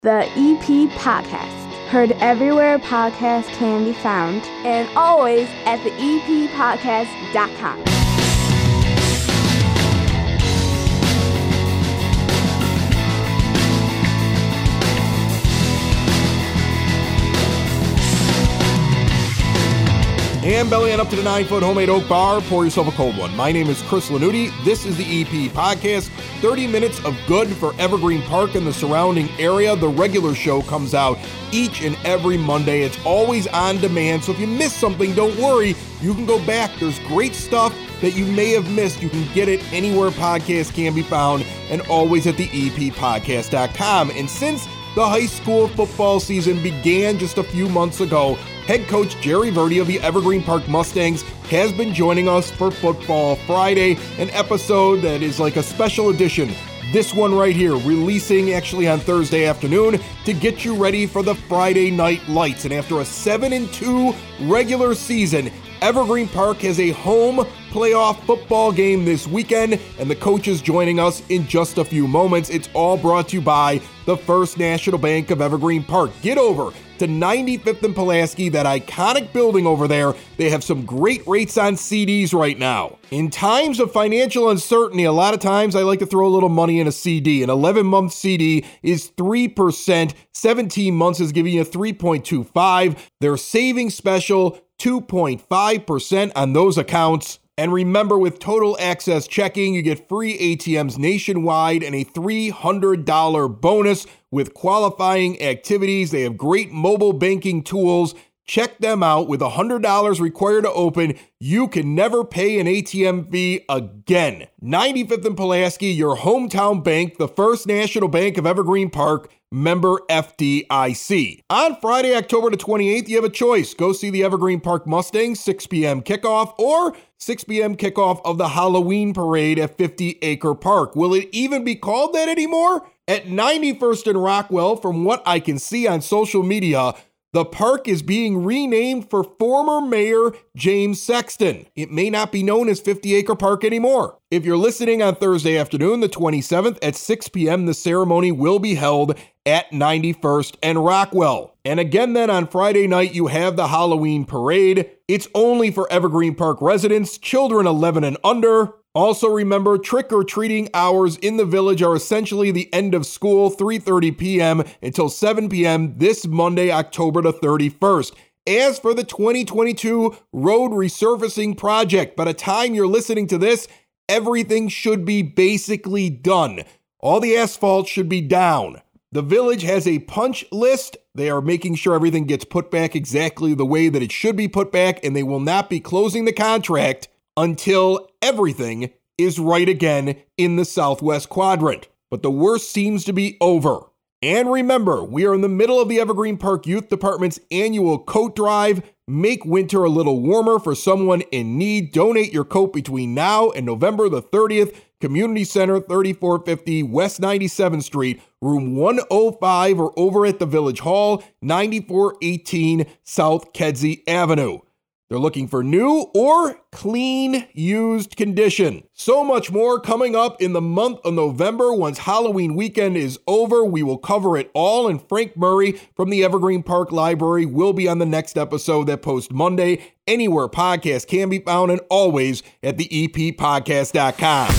The EP Podcast. Heard everywhere podcasts can be found, and always at theeppodcast.com. And bellying up to the 9-foot homemade oak bar, pour yourself a cold one. My name is Chris Lanuti. This is the EP Podcast. 30 minutes of good for Evergreen Park and the surrounding area. The regular show comes out each and every Monday. It's always on demand, so if you miss something, don't worry. You can go back. There's great stuff that you may have missed. You can get it anywhere podcasts can be found, and always at theeppodcast.com. And since the high school football season began just a few months ago, head coach Jerry Verdi of the Evergreen Park Mustangs has been joining us for Football Friday, an episode that is like a special edition. This one right here, releasing actually on Thursday afternoon to get you ready for the Friday Night Lights. And after a 7-2 regular season, Evergreen Park has a home playoff football game this weekend, and the coach is joining us in just a few moments. It's all brought to you by the First National Bank of Evergreen Park. Get over to 95th and Pulaski, that iconic building over there. They have some great rates on CDs right now. In times of financial uncertainty, a lot of times I like to throw a little money in a CD. An 11-month CD is 3%. 17 months is giving you 3.25. Their savings special, 2.5% on those accounts. And remember, with Total Access Checking, you get free ATMs nationwide and a $300 bonus with qualifying activities. They have great mobile banking tools. Check them out. With $100 required to open, you can never pay an ATM fee again. 95th and Pulaski, your hometown bank, the First National Bank of Evergreen Park, member FDIC. On Friday, October the 28th, you have a choice. Go see the Evergreen Park Mustangs, 6 p.m. kickoff, or 6 p.m. kickoff of the Halloween parade at 50 Acre Park. Will it even be called that anymore? At 91st and Rockwell, from what I can see on social media, the park is being renamed for former Mayor James Sexton. It may not be known as 50 Acre Park anymore. If you're listening on Thursday afternoon, the 27th at 6 p.m., the ceremony will be held at 91st and Rockwell. And again then on Friday night, you have the Halloween parade. It's only for Evergreen Park residents, children 11 and under. Also remember, trick-or-treating hours in the village are essentially the end of school, 3:30 p.m. until 7 p.m. this Monday, October the 31st. As for the 2022 road resurfacing project, by the time you're listening to this, everything should be basically done. All the asphalt should be down. The village has a punch list. They are making sure everything gets put back exactly the way that it should be put back, and they will not be closing the contract until everything is right again in the Southwest Quadrant. But the worst seems to be over. And remember, we are in the middle of the Evergreen Park Youth Department's annual coat drive. Make winter a little warmer for someone in need. Donate your coat between now and November the 30th. Community Center, 3450 West 97th Street, room 105, or over at the Village Hall, 9418 South Kedzie Avenue. They're looking for new or clean used condition. So much more coming up in the month of November. Once Halloween weekend is over, we will cover it all. And Frank Murray from the Evergreen Park Library will be on the next episode that posts Monday, anywhere podcasts can be found, and always at theeppodcast.com.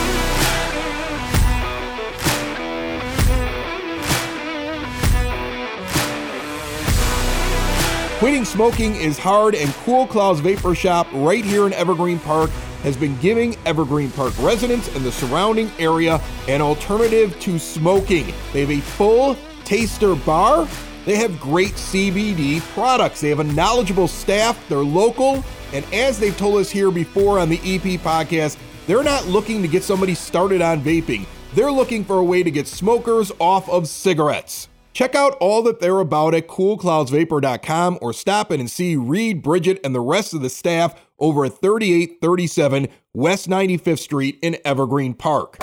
Quitting smoking is hard, and Cool Clouds Vapor Shop right here in Evergreen Park has been giving Evergreen Park residents and the surrounding area an alternative to smoking. They have a full taster bar. They have great CBD products. They have a knowledgeable staff. They're local. And as they've told us here before on the EP podcast, they're not looking to get somebody started on vaping. They're looking for a way to get smokers off of cigarettes. Check out all that they're about at coolcloudsvapor.com, or stop in and see Reed, Bridget, and the rest of the staff over at 3837 West 95th Street in Evergreen Park.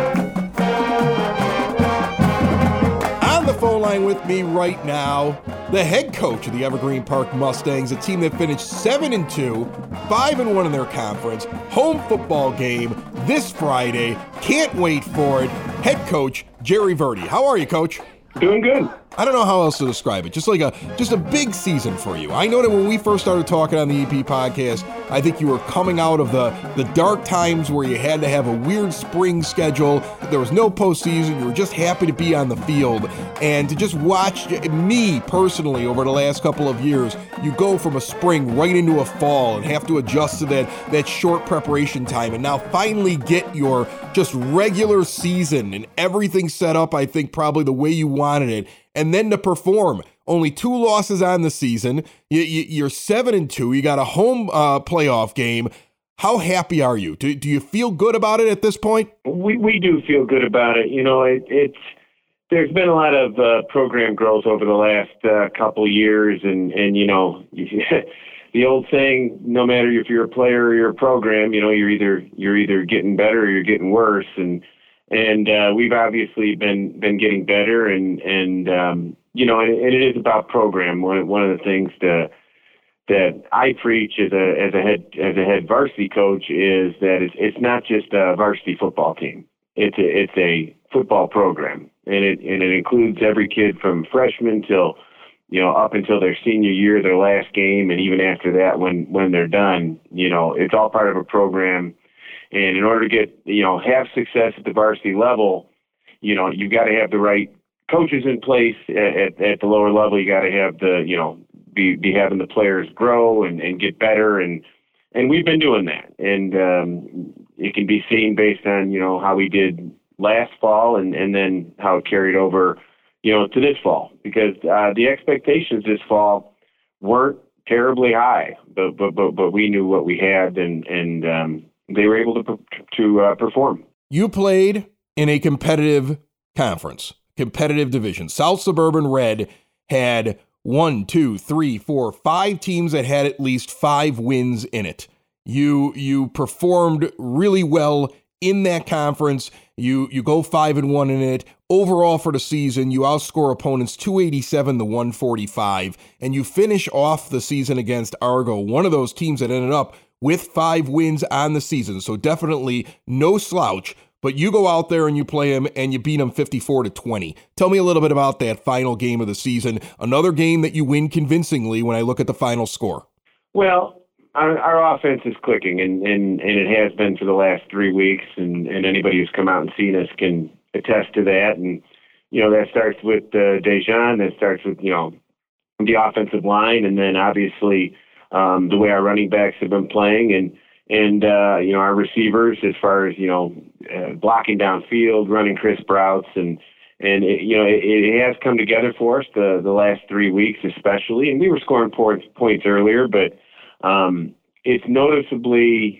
On the phone line with me right now, the head coach of the Evergreen Park Mustangs, a team that finished 7-2, 5-1 in their conference. Home football game this Friday. Can't wait for it. Head coach Jerry Verdi. How are you, Coach? Doing good. I don't know how else to describe it. Just a big season for you. I know that when we first started talking on the EP podcast, I think you were coming out of the dark times where you had to have a weird spring schedule. There was no postseason. You were just happy to be on the field. And to just watch me personally over the last couple of years, you go from a spring right into a fall and have to adjust to that short preparation time and now finally get your just regular season and everything set up, I think, probably the way you wanted it. And then to perform. Only 2 losses on the season. You're 7-2. You got a home playoff game. How happy are you? Do you feel good about it at this point? We do feel good about it. You know, there's been a lot of program growth over the last couple years, and you know, the old saying, no matter if you're a player or you're a program, you know, you're either getting better or you're getting worse, and we've obviously been getting better, and you know, and it is about program. One of the things that I preach as a head varsity coach is that it's not just a varsity football team. It's a football program, and it includes every kid from freshman till, you know, up until their senior year, their last game, and even after that when they're done. You know, it's all part of a program. And in order to get, you know, have success at the varsity level, you know, you got to have the right coaches in place at the lower level. You got to have be having the players grow and get better. And we've been doing that. And it can be seen based on, you know, how we did last fall and then how it carried over, you know, to this fall, because the expectations this fall weren't terribly high, but we knew what we had and they were able to perform. You played in a competitive conference, competitive division. South Suburban Red had 5 teams that had at least 5 wins in it. You performed really well in that conference. You go 5-1 in it. Overall for the season, you outscore opponents 287-145, and you finish off the season against Argo, one of those teams that ended up with 5 wins on the season. So definitely no slouch, but you go out there and you play them and you beat them 54-20. Tell me a little bit about that final game of the season. Another game that you win convincingly when I look at the final score. Well, our offense is clicking, and it has been for the last 3 weeks, and anybody who's come out and seen us can attest to that. And, you know, that starts with Dejan, that starts with, you know, the offensive line, and then obviously the way our running backs have been playing, and you know, our receivers as far as, you know, blocking downfield, running crisp routes, and it, you know, it has come together for us the last 3 weeks especially. And we were scoring points earlier, but it's noticeably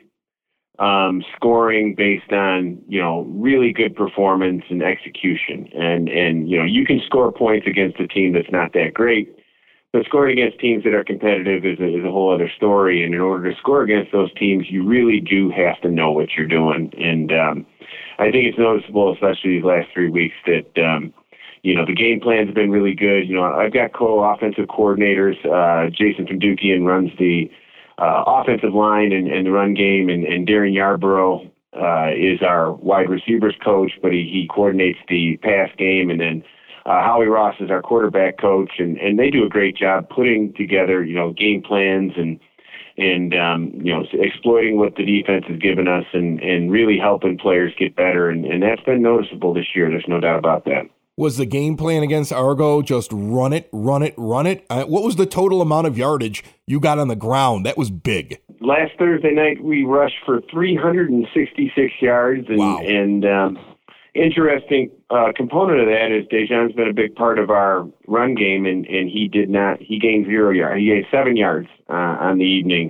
scoring based on, you know, really good performance and execution. And you know, you can score points against a team that's not that great, but scoring against teams that are competitive is a whole other story. And in order to score against those teams, you really do have to know what you're doing. And I think it's noticeable, especially these last 3 weeks, that you know, the game plan's been really good. You know, I've got co-offensive coordinators. Jason Findukian runs the offensive line and the run game, and Darren Yarborough is our wide receivers coach, but he coordinates the pass game, and then Howie Ross is our quarterback coach, and they do a great job putting together, you know, game plans and you know, exploiting what the defense has given us and really helping players get better, and that's been noticeable this year. There's no doubt about that. Was the game plan against Argo just run it? What was the total amount of yardage you got on the ground? That was big. Last Thursday night, we rushed for 366 yards. And, wow. And interesting component of that is Dejan's been a big part of our run game, and he gained 0 yards. He gained 7 yards on the evening.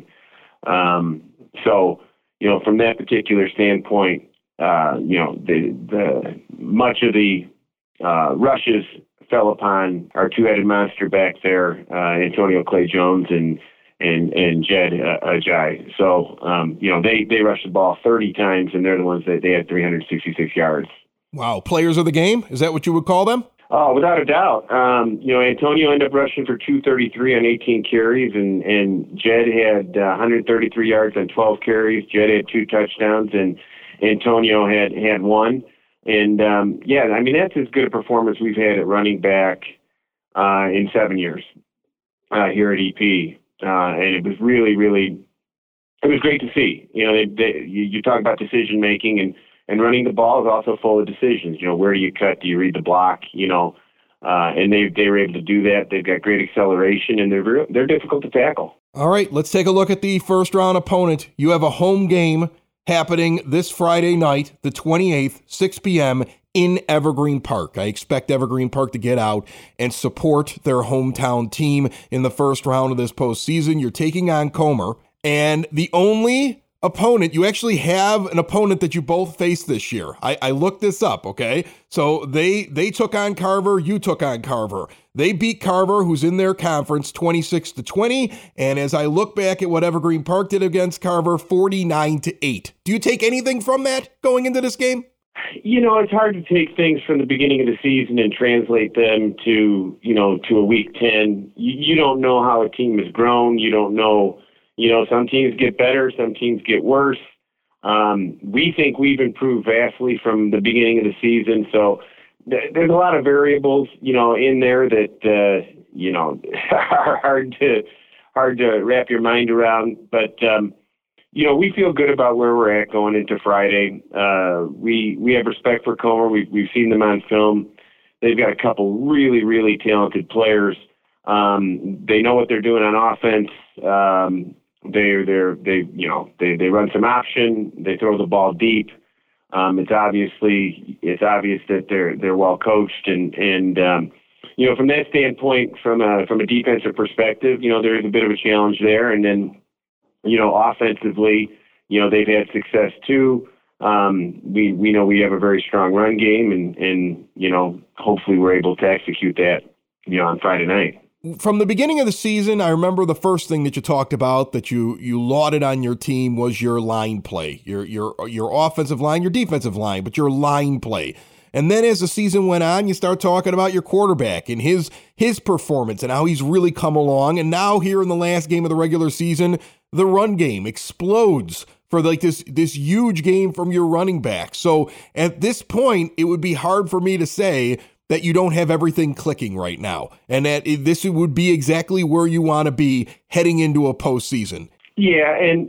So, you know, from that particular standpoint, you know, the much of the rushes fell upon our two-headed monster back there, Antonio Clay Jones and Jed Ajay. So, you know, they rushed the ball 30 times, and they're the ones that they had 366 yards. Wow. Players of the game? Is that what you would call them? Oh, without a doubt. Antonio ended up rushing for 233 on 18 carries, and Jed had 133 yards on 12 carries. Jed had 2 touchdowns, and Antonio had 1. And, that's as good a performance we've had at running back in 7 years here at EP. And it was really, really, it was great to see. You talk about decision making, and running the ball is also full of decisions. Where do you cut? Do you read the block? And they were able to do that. They've got great acceleration, and they're difficult to tackle. All right, let's take a look at the first round opponent. You have a home game happening this Friday night, the 28th, 6 p.m. in Evergreen Park. I expect Evergreen Park to get out and support their hometown team in the first round of this postseason. You're taking on Comer, and the only opponent, you actually have an opponent that you both faced this year. I looked this up, okay? So they took on Carver, you took on Carver. They beat Carver, who's in their conference, 26-20, and as I look back at what Evergreen Park did against Carver, 49-8. Do you take anything from that going into this game? It's hard to take things from the beginning of the season and translate them to a week 10. You don't know how a team has grown. You don't know. Some teams get better, some teams get worse. We think we've improved vastly from the beginning of the season. So there's a lot of variables, in there that, are hard to wrap your mind around. But, we feel good about where we're at going into Friday. We have respect for Comer. We've seen them on film. They've got a couple really, really talented players. They know what they're doing on offense. They run some option. They throw the ball deep. It's obvious that they're well coached, and from that standpoint, from a defensive perspective, there is a bit of a challenge there. And then, offensively, they've had success too. We know we have a very strong run game, and hopefully we're able to execute that on Friday night. From the beginning of the season, I remember the first thing that you talked about that you lauded on your team was your line play, your offensive line, your defensive line, but your line play. And then as the season went on, you start talking about your quarterback and his performance and how he's really come along. And now here in the last game of the regular season, the run game explodes for this huge game from your running back. So at this point, it would be hard for me to say that you don't have everything clicking right now, and that this would be exactly where you want to be heading into a postseason. Yeah, and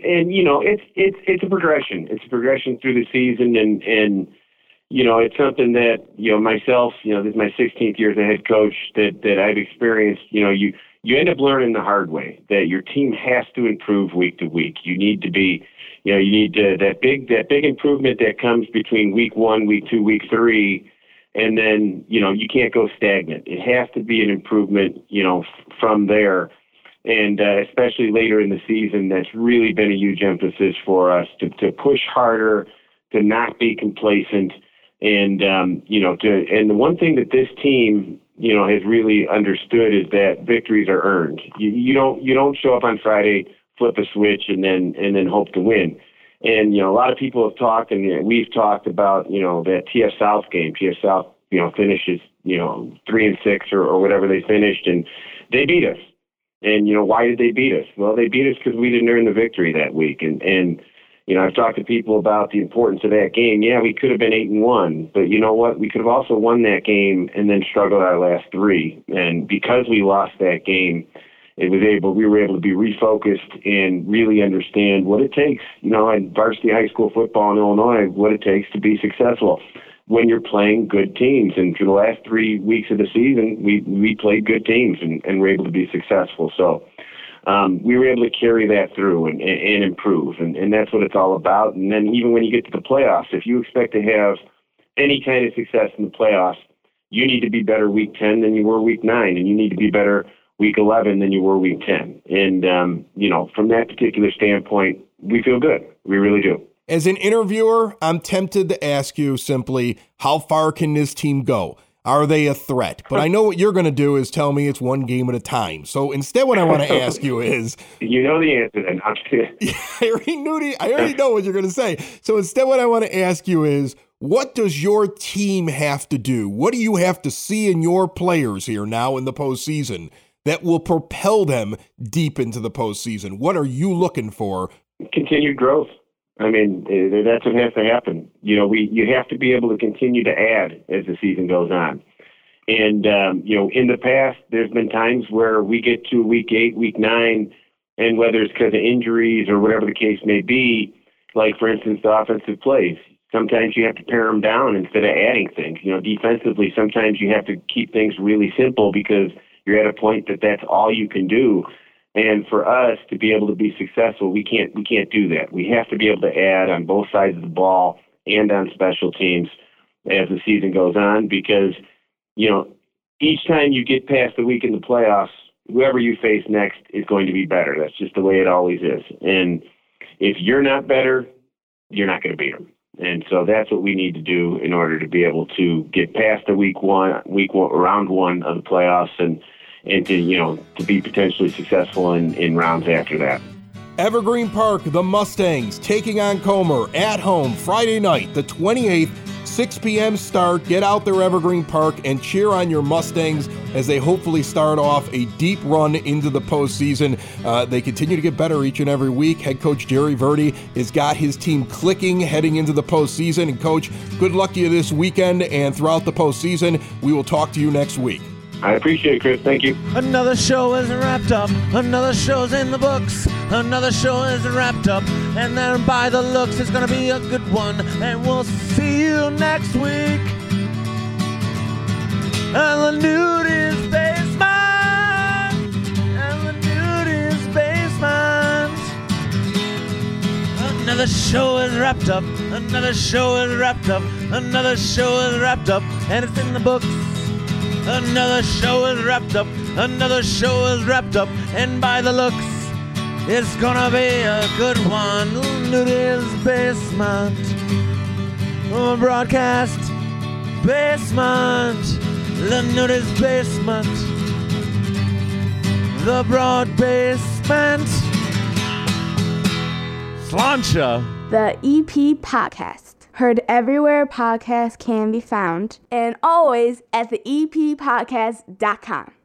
it's a progression. It's a progression through the season, and it's something that myself, this is my 16th year as a head coach that I've experienced. You end up learning the hard way that your team has to improve week to week. You need to be, that big improvement that comes between week 1, week 2, week 3. And then, you can't go stagnant. It has to be an improvement, from there. And especially later in the season, that's really been a huge emphasis for us to push harder, to not be complacent. And, and the one thing that this team, has really understood is that victories are earned. You don't show up on Friday, flip a switch, and then hope to win. And, a lot of people have talked, and we've talked about, that TF South game. TF South, finishes, 3-6 or whatever they finished, and they beat us. And, why did they beat us? Well, they beat us because we didn't earn the victory that week. And I've talked to people about the importance of that game. Yeah, we could have been 8-1, but you know what? We could have also won that game and then struggled our last 3. And because we lost that game, we were able to be refocused and really understand what it takes, in varsity high school football in Illinois, what it takes to be successful when you're playing good teams. And for the last 3 weeks of the season, we played good teams and were able to be successful. So we were able to carry that through and improve. And that's what it's all about. And then even when you get to the playoffs, if you expect to have any kind of success in the playoffs, you need to be better week 10 than you were week 9, and you need to be better week 11 than you were week 10. And, from that particular standpoint, we feel good. We really do. As an interviewer, I'm tempted to ask you simply, how far can this team go? Are they a threat? But I know what you're going to do is tell me it's one game at a time. So instead, what I want to ask you is... You know the answer then. I'm kidding. I already know what you're going to say. So instead, what I want to ask you is, what does your team have to do? What do you have to see in your players here now in the postseason that will propel them deep into the postseason? What are you looking for? Continued growth. I mean, that's what has to happen. You have to be able to continue to add as the season goes on. And, in the past, there's been times where we get to week 8, week 9, and whether it's because of injuries or whatever the case may be, like, for instance, the offensive plays, sometimes you have to pare them down instead of adding things. Defensively, sometimes you have to keep things really simple because you're at a point that that's all you can do. And for us to be able to be successful, we can't do that. We have to be able to add on both sides of the ball and on special teams as the season goes on because, each time you get past the week in the playoffs, whoever you face next is going to be better. That's just the way it always is. And if you're not better, you're not going to beat them. And so that's what we need to do in order to be able to get past the round one of the playoffs and to be potentially successful in rounds after that. Evergreen Park, the Mustangs taking on Comer at home Friday night, the 28th, 6 p.m. start. Get out there, Evergreen Park, and cheer on your Mustangs as they hopefully start off a deep run into the postseason. They continue to get better each and every week. Head coach Jerry Verdi has got his team clicking heading into the postseason. And, Coach, good luck to you this weekend and throughout the postseason. We will talk to you next week. I appreciate it, Chris. Thank you. Another show is wrapped up. Another show's in the books. Another show is wrapped up. And then by the looks, it's going to be a good one. And we'll see you next week. And the nude is basement. And the nude is basement. Another show is wrapped up. Another show is wrapped up. Another show is wrapped up. And it's in the books. Another show is wrapped up. Another show is wrapped up. And by the looks, it's gonna be a good one. Nudi's Basement. Broadcast Basement. The Nudi's Basement. The Broad Basement. Slancha. The EP Podcast. Heard everywhere podcasts can be found, and always at the eppodcast.com.